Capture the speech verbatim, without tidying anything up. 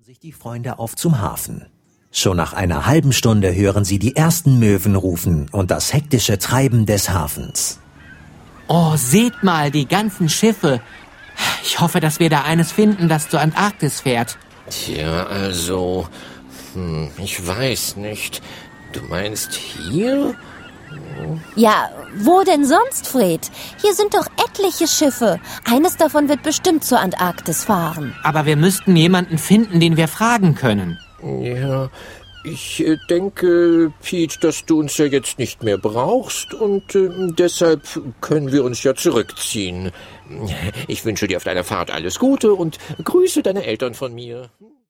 sich die Freunde auf zum Hafen. Schon nach einer halben Stunde hören sie die ersten Möwen rufen und das hektische Treiben des Hafens. Oh, seht mal, die ganzen Schiffe. Ich hoffe, dass wir da eines finden, das zur Antarktis fährt. Tja, also, hm, ich weiß nicht. Du meinst hier? Ja, wo denn sonst, Fred? Hier sind doch etliche Schiffe. Eines davon wird bestimmt zur Antarktis fahren. Aber wir müssten jemanden finden, den wir fragen können. Ja, ich äh, denke, Pete, dass du uns ja jetzt nicht mehr brauchst und äh, deshalb können wir uns ja zurückziehen. Ich wünsche dir auf deiner Fahrt alles Gute und grüße deine Eltern von mir.